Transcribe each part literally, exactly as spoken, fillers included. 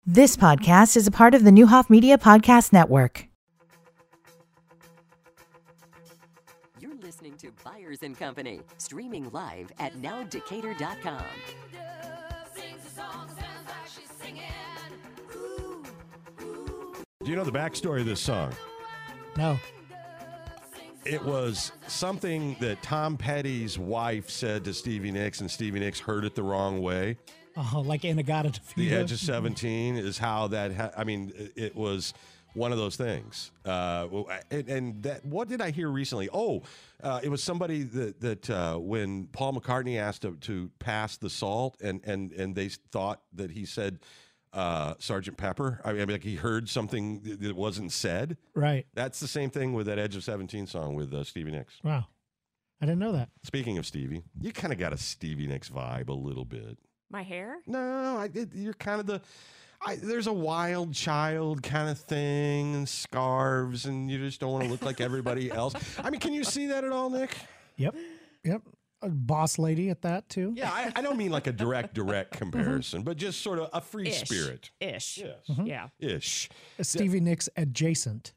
This podcast is a part of the Newhoff Media Podcast Network. You're listening to Byers and Company, streaming live at now decatur dot com. Do you know the backstory of this song? No. It was something that Tom Petty's wife said to Stevie Nicks, and Stevie Nicks heard it the wrong way. Oh, like Inagata to The Edge of seventeen is how that, ha- I mean, it, it was one of those things. Uh, and, and that, what did I hear recently? Oh, uh, it was somebody that, that uh, when Paul McCartney asked to, to pass the salt, and, and, and they thought that he said, uh, Sergeant Pepper. I mean, like he heard something that wasn't said. Right. That's the same thing with that Edge of seventeen song with uh, Stevie Nicks. Wow. I didn't know that. Speaking of Stevie, you kind of got a Stevie Nicks vibe a little bit. My hair? No, I, it, you're kind of the, I, there's a wild child kind of thing and scarves, and you just don't want to look like everybody else. I mean, can you see that at all, Nick? Yep. Yep. A boss lady at that, too. Yeah, I, I don't mean like a direct, direct comparison, but just sort of a free Ish. spirit. Ish. Yes. Yeah. Ish. A Stevie Nicks adjacent.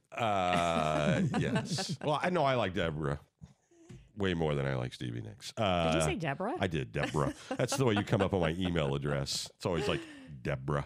Uh, yes. Well, I know I like Deborah way more than I like Stevie Nicks. Uh, Did you say Deborah? I did, Deborah. That's the way you come up on my email address. It's always like Deborah.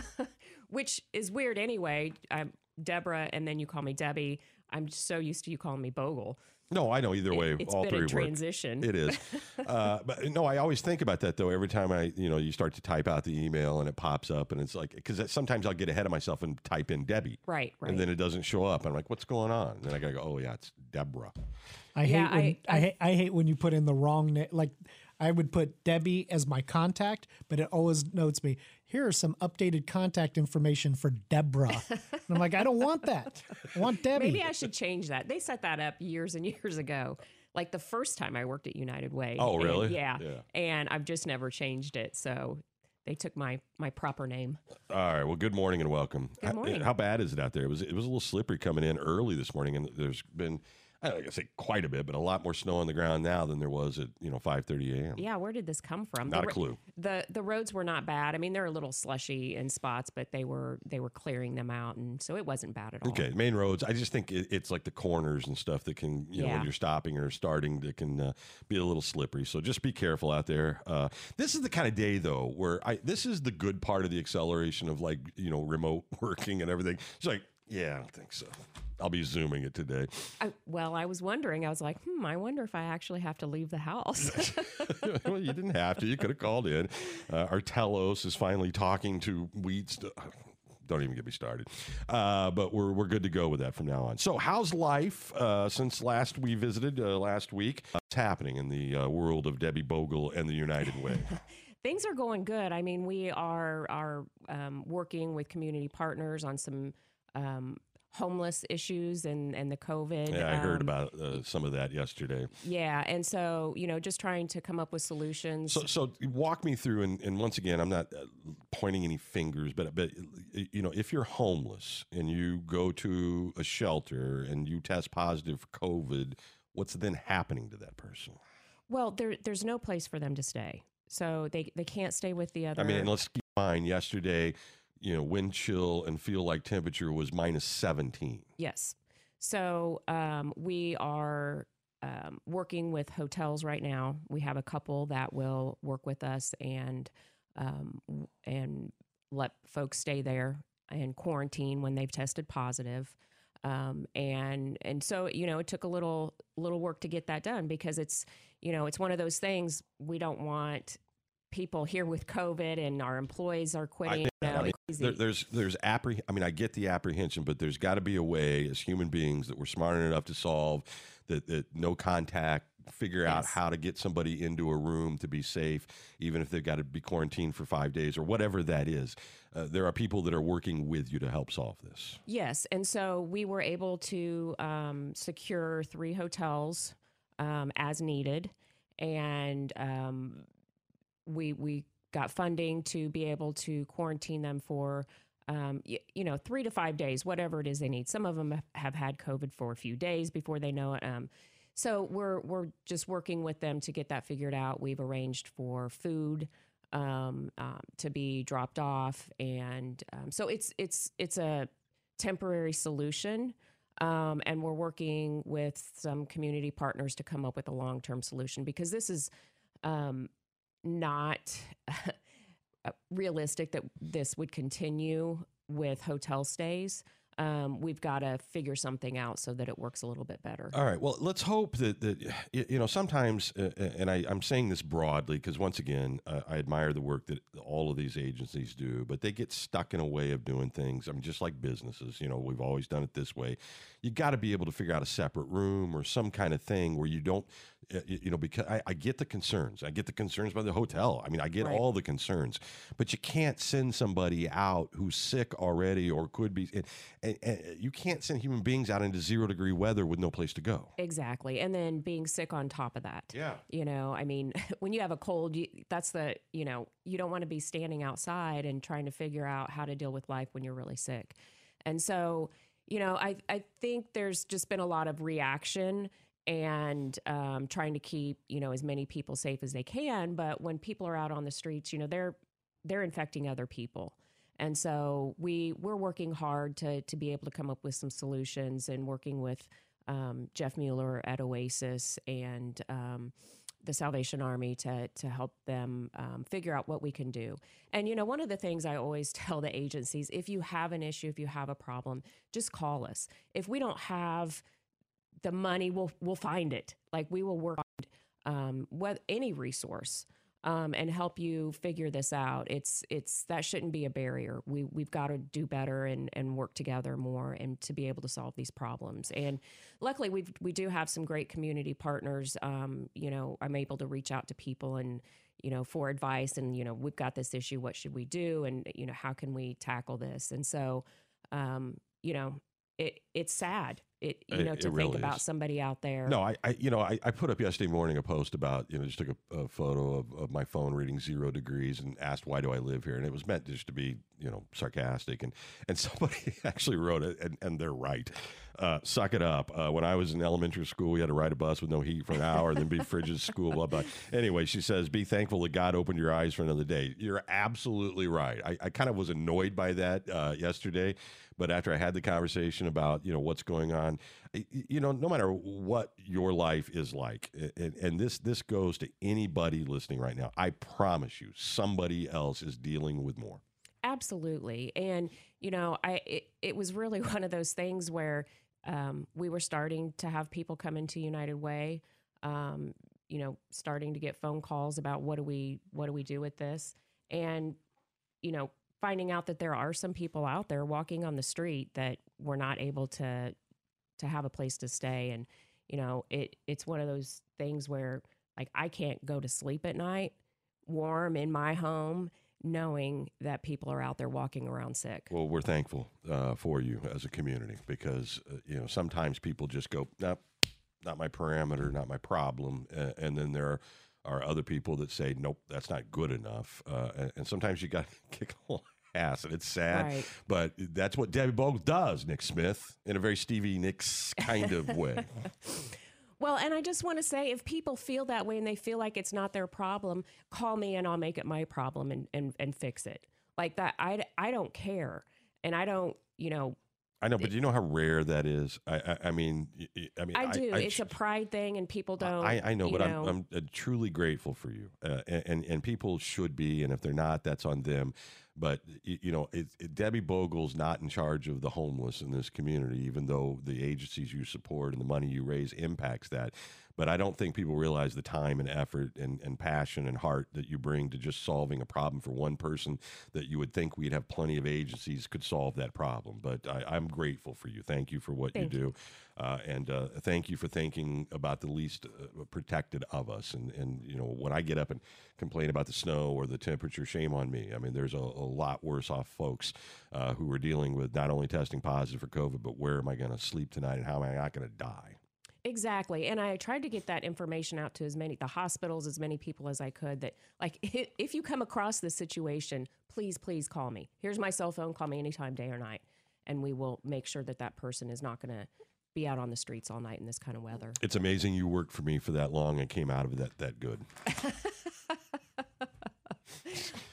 Which is weird anyway. I'm Deborah, and then you call me Debbie. I'm so used to you calling me Bogle. No, I know either way. It, it's all been three a work. transition. It is. Uh, but no, I always think about that though. Every time I, you know, you start to type out the email and it pops up, and it's like, because sometimes I'll get ahead of myself and type in Debbie, Right, right. and then it doesn't show up. I'm like, what's going on? And then I gotta go, oh yeah, it's Deborah. I Yeah, hate when I- I, I- hate, I hate when you put in the wrong name. Like I would put Debbie as my contact, but it always notes me. Here are some updated contact information for Deborah. And I'm like, I don't want that. I want Debbie. Maybe I should change that. They set that up years and years ago. Like the first time I worked at United Way. Oh, And- really? yeah. Yeah. And I've just never changed it. So they took my my proper name. All right. Well, good morning and welcome. Good morning. How, how bad is it out there? It was it was a little slippery coming in early this morning, and there's been, I don't know, I say quite a bit, but a lot more snow on the ground now than there was at you know five thirty a.m. Yeah, where did this come from? Not the, a clue. The the roads were not bad. I mean, they're a little slushy in spots, but they were they were clearing them out, and so it wasn't bad at all. Okay, main roads. I just think it, it's like the corners and stuff that can, you know, Yeah. when you're stopping or starting, that can uh, be a little slippery. So just be careful out there. Uh, this is the kind of day though where I. This is the good part of the acceleration of like you know remote working and everything. It's like, yeah, I don't think so. I'll be zooming it today. I, well, I was wondering. I was like, hmm, I wonder if I actually have to leave the house. Well, you didn't have to. You could have called in. Uh, our Telos is finally talking to Wheats. Don't even get me started. Uh, but we're we're good to go with that from now on. So, how's life uh, since last we visited uh, last week? Uh, what's happening in the uh, world of Debbie Bogle and the United Way? Things are going good. I mean, we are are um, working with community partners on some um, homeless issues and, and the COVID. Yeah, I heard um, about uh, some of that yesterday. Yeah, and so you know, just trying to come up with solutions. So, so walk me through, and, and once again, I'm not uh, pointing any fingers, but but you know, if you're homeless and you go to a shelter and you test positive for COVID, what's then happening to that person? Well, there there's no place for them to stay, so they they can't stay with the other. I mean, and let's keep in mind, yesterday, you know, wind chill and feel like temperature was minus seventeen. Yes. So um, we are um, working with hotels right now. We have a couple that will work with us and um, w- and let folks stay there and quarantine when they've tested positive. Um, and and so you know, it took a little little work to get that done because it's you know it's one of those things we don't want people here with COVID and our employees are quitting. I, you know, I mean, it's there, easy. there's there's appreh- I mean, I get the apprehension, but there's got to be a way as human beings that we're smart enough to solve that, that no contact, figure out Yes. how to get somebody into a room to be safe, even if they've got to be quarantined for five days or whatever that is. Uh, there are people that are working with you to help solve this. Yes, and so we were able to um, secure three hotels um, as needed, and um, we we got funding to be able to quarantine them for um, y- you know three to five days, whatever it is they need. Some of them have had COVID for a few days before they know it. Um, so we're we're just working with them to get that figured out. We've arranged for food. um, um, to be dropped off, and um, so it's it's it's a temporary solution. Um, and we're working with some community partners to come up with a long-term solution, because this is um, not realistic that this would continue with hotel stays. Um, we've got to figure something out so that it works a little bit better. All right. Well, let's hope that, that y- you know, sometimes, uh, and I, I'm saying this broadly because, once again, uh, I admire the work that all of these agencies do, but they get stuck in a way of doing things. I mean, just like businesses, you know, we've always done it this way. You got to be able to figure out a separate room or some kind of thing where you don't, uh, you know, because I, I get the concerns. I get the concerns by the hotel. I mean, I get Right. all the concerns, but you can't send somebody out who's sick already or could be. And, and, and you can't send human beings out into zero degree weather with no place to go. Exactly. And then being sick on top of that. Yeah. You know, I mean, when you have a cold, you, that's the, you know, you don't want to be standing outside and trying to figure out how to deal with life when you're really sick. And so, you know, I, I think there's just been a lot of reaction and um, trying to keep, you know, as many people safe as they can. But when people are out on the streets, you know, they're they're infecting other people. And so we we're working hard to to be able to come up with some solutions, and working with um, Jeff Mueller at Oasis and um, the Salvation Army to to help them um, figure out what we can do. And you know, one of the things I always tell the agencies: if you have an issue, if you have a problem, just call us. If we don't have the money, we'll we'll find it. Like, we will work on um, what any resource. Um, and help you figure this out. It's it's that shouldn't be a barrier. We we've got to do better and, and work together more, and to be able to solve these problems. And luckily, we we do have some great community partners. Um, you know, I'm able to reach out to people and you know for advice. And you know, we've got this issue. What should we do? And you know, how can we tackle this? And so, um, you know, it it's sad. It you It- know it to really think about is. somebody out there. No, I, I you know, I, I put up yesterday morning a post about, you know, just took a, a photo of, of my phone reading zero degrees and asked, why do I live here? And it was meant just to be, you know, sarcastic. And, and somebody actually wrote it, and, and they're right. Uh, suck it up. Uh, when I was in elementary school, we had to ride a bus with no heat for an hour, and then be frigid at school, blah, blah. Anyway, she says, be thankful that God opened your eyes for another day. You're absolutely right. I, I kind of was annoyed by that uh, yesterday. But after I had the conversation about, you know, what's going on, I- you know, no matter what your life is like, and, and this this goes to anybody listening right now, I promise you, somebody else is dealing with more. Absolutely. And, you know, I it, it was really one of those things where um, we were starting to have people come into United Way, um, you know, starting to get phone calls about what do we what do we do with this? And, you know, finding out that there are some people out there walking on the street that were not able to to have a place to stay. And, you know, it it's one of those things where, like, I can't go to sleep at night warm in my home knowing that people are out there walking around sick. Well, we're thankful uh, for you as a community, because, uh, you know, sometimes people just go, nope, not my parameter, not my problem. Uh, and then there are other people that say, nope, that's not good enough. Uh, and, and sometimes you got to kick a little ass, and it's sad. Right. But that's what Debbie Bogle does, Nick Smith, in a very Stevie Nicks kind of way. Well, and I just want to say, if people feel that way and they feel like it's not their problem, call me and I'll make it my problem and, and, and fix it. Like that, I, I don't care. And I don't, you know, I know, but do you know how rare that is? I, I, I mean, y- y- I mean, I do. I, it's a pride thing, and people don't. I, I know, you but know, I'm, I'm uh, truly grateful for you, uh, and, and and people should be, and if they're not, that's on them. But y- you know, it, it, Debbie Bogle's not in charge of the homeless in this community, even though the agencies you support and the money you raise impacts that. But I don't think people realize the time and effort and, and passion and heart that you bring to just solving a problem for one person that you would think we'd have plenty of agencies could solve that problem. But I, I'm grateful for you. Thank you for what Thank you do. Uh, and uh, thank you for thinking about the least uh, protected of us. And, and, you know, when I get up and complain about the snow or the temperature, shame on me. I mean, there's a, a lot worse off folks uh, who are dealing with not only testing positive for COVID, but where am I going to sleep tonight and how am I not going to die? Exactly. And I tried to get that information out to as many, the hospitals, as many people as I could, that, like, if, if you come across this situation, please, please call me. Here's my cell phone. Call me anytime, day or night. And we will make sure that that person is not going to be out on the streets all night in this kind of weather. It's amazing you worked for me for that long and came out of it that, that good.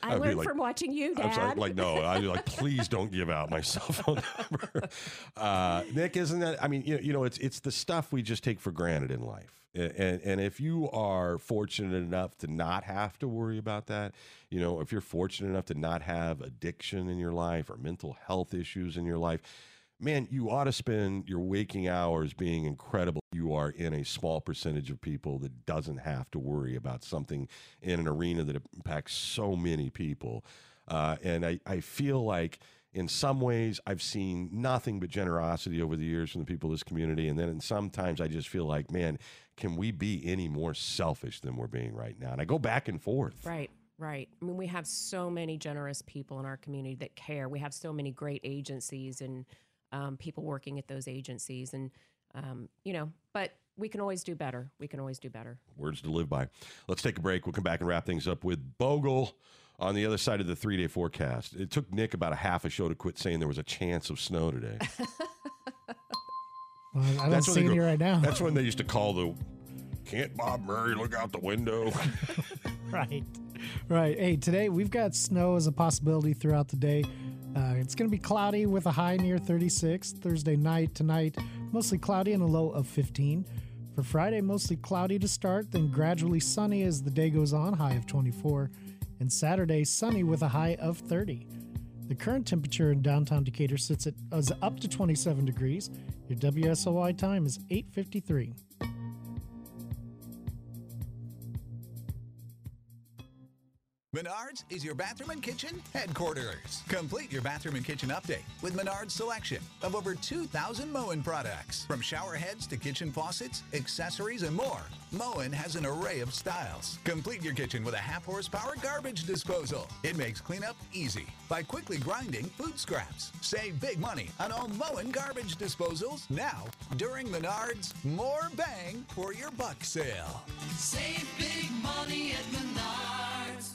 I I'd be learned like- from watching you, I was Dad. like, like, no, I was like, please don't give out my cell phone number. Uh, Nick, isn't that? I mean, you know, you know, it's it's the stuff we just take for granted in life. And and if you are fortunate enough to not have to worry about that, you know, if you're fortunate enough to not have addiction in your life or mental health issues in your life, man, you ought to spend your waking hours being incredible. You are in a small percentage of people that doesn't have to worry about something in an arena that impacts so many people. Uh, and I, I feel like in some ways I've seen nothing but generosity over the years from the people of this community. And then in sometimes I just feel like, man, can we be any more selfish than we're being right now? And I go back and forth. Right, right. I mean, we have so many generous people in our community that care. We have so many great agencies and um, people working at those agencies. And, um, you know, but we can always do better. We can always do better. Words to live by. Let's take a break. We'll come back and wrap things up with Bogle on the other side of the three-day forecast. It took Nick about a half a show to quit saying there was a chance of snow today. Well, I don't That's when see they any go- right now. That's when they used to call the, can't Bob Murray look out the window? Right. Right. Hey, today we've got snow as a possibility throughout the day. Uh, it's going to be cloudy with a high near thirty-six. Thursday night, tonight, mostly cloudy and a low of fifteen. For Friday, mostly cloudy to start, then gradually sunny as the day goes on, high of twenty-four. And Saturday, sunny with a high of thirty. The current temperature in downtown Decatur sits at is up to twenty-seven degrees. Your W S O I time is eight fifty-three. Menards is your bathroom and kitchen headquarters. Complete your bathroom and kitchen update with Menards selection of over two thousand Moen products. From shower heads to kitchen faucets, accessories, and more, Moen has an array of styles. Complete your kitchen with a half horsepower garbage disposal. It makes cleanup easy by quickly grinding food scraps. Save big money on all Moen garbage disposals now during Menards More Bang for Your Buck sale. Save big money at Menards.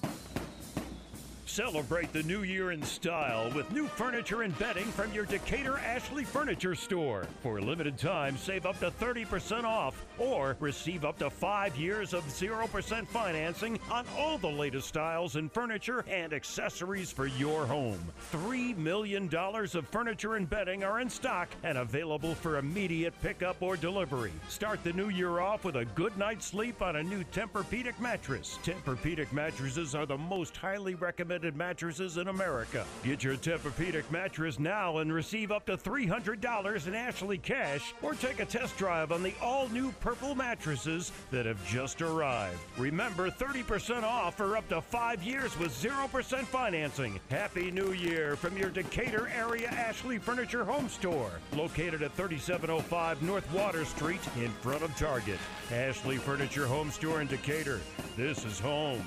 Celebrate the new year in style with new furniture and bedding from your Decatur Ashley Furniture Store. For a limited time, save up to thirty percent off or receive up to five years of zero percent financing on all the latest styles in furniture and accessories for your home. Three million dollars of furniture and bedding are in stock and available for immediate pickup or delivery. Start the new year off with a good night's sleep on a new Tempur-Pedic mattress. Tempur-Pedic mattresses are the most highly recommended mattresses in America. Get your Tempur-Pedic mattress now and receive up to three hundred dollars in Ashley cash, or take a test drive on the all-new purple mattresses that have just arrived. Remember, thirty percent off for up to five years with zero percent financing. Happy New Year from your Decatur area Ashley Furniture Home Store, located at thirty-seven oh five North Water Street in front of Target. Ashley Furniture Home Store in Decatur. This is home.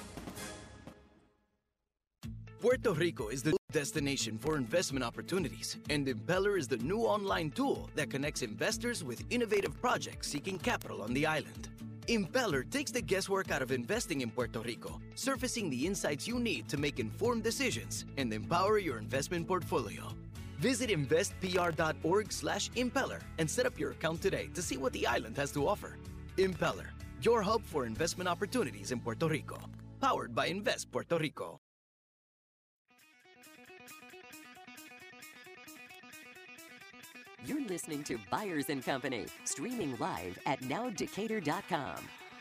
Puerto Rico is the destination for investment opportunities, and Impeller is the new online tool that connects investors with innovative projects seeking capital on the island. Impeller takes the guesswork out of investing in Puerto Rico, surfacing the insights you need to make informed decisions and empower your investment portfolio. Visit investpr.org slash impeller and set up your account today to see what the island has to offer. Impeller, your hub for investment opportunities in Puerto Rico. Powered by Invest Puerto Rico. You're listening to Byers and Company, streaming live at now decatur dot com.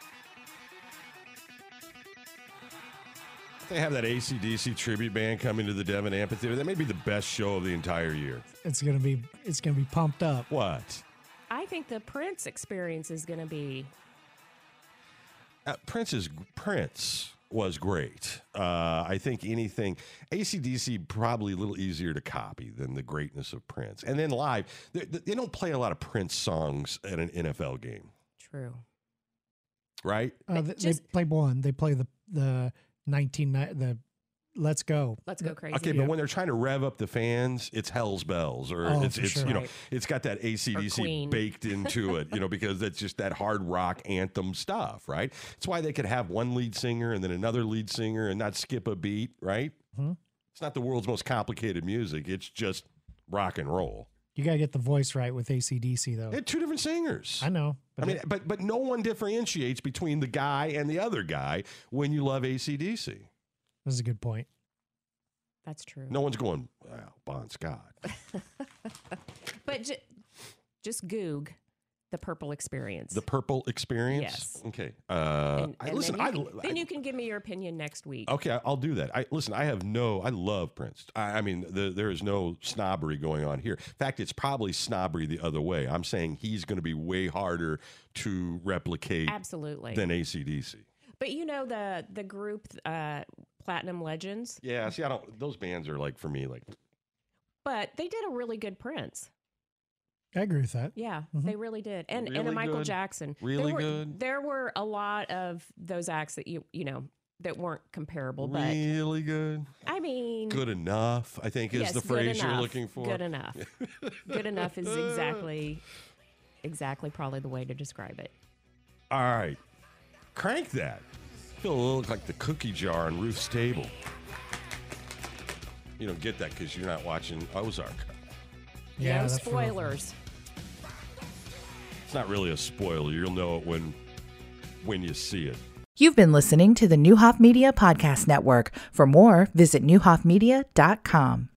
They have that A C D C tribute band coming to the Devon Amphitheater. That may be the best show of the entire year. It's gonna be it's gonna be pumped up. What? I think the Prince experience is going to be. Uh, Prince's Prince was great. Uh, I think anything A C D C probably a little easier to copy than the greatness of Prince. And then live, they, they don't play a lot of Prince songs at an N F L game, True. right? Uh, they, Just- they play one. They play the the nineteen the Let's Go. Let's go crazy. Okay, but when they're trying to rev up the fans, it's Hell's Bells, or Oh, it's for it's sure. you know Right. it's got that A C D C Queen. baked into it, you know, because that's just that hard rock anthem stuff, right? It's why they could have one lead singer and then another lead singer and not skip a beat, right? Mhm. It's not the world's most complicated music; it's just rock and roll. You gotta get the voice right with A C D C though. They had two different singers. I know. I mean, but but no one differentiates between the guy and the other guy when you love A C D C. That's a good point. That's true. No one's going, wow, Bon Scott. But j- just Goog the Purple Experience. The Purple Experience? Yes. Okay. Uh, and, I, and listen, then, I, you can, I, then you can give me your opinion next week. Okay, I'll do that. I listen. I have no. I love Prince. I, I mean, the, there is no snobbery going on here. In fact, it's probably snobbery the other way. I'm saying he's going to be way harder to replicate, absolutely, than A C D C. But you know the the group uh, Platinum Legends. Yeah. See, I don't. Those bands are like for me, like. But they did a really good Prince. I agree with that. Yeah, Mhm. they really did, and Really and a Michael good. Jackson. Really there were, good. There were a lot of those acts that you you know that weren't comparable, but Really good. I mean, Good enough, I think, is yes, the good phrase you're enough, looking for. Good enough. Good enough is exactly exactly probably the way to describe it. All right. Crank that. Feel a little like the cookie jar on Ruth's table. You don't get that because you're not watching Ozark. Yeah, no that's spoilers. It's not really a spoiler. You'll know it when when you see it. You've been listening to the Newhoff Media Podcast Network. For more, visit newhoff media dot com.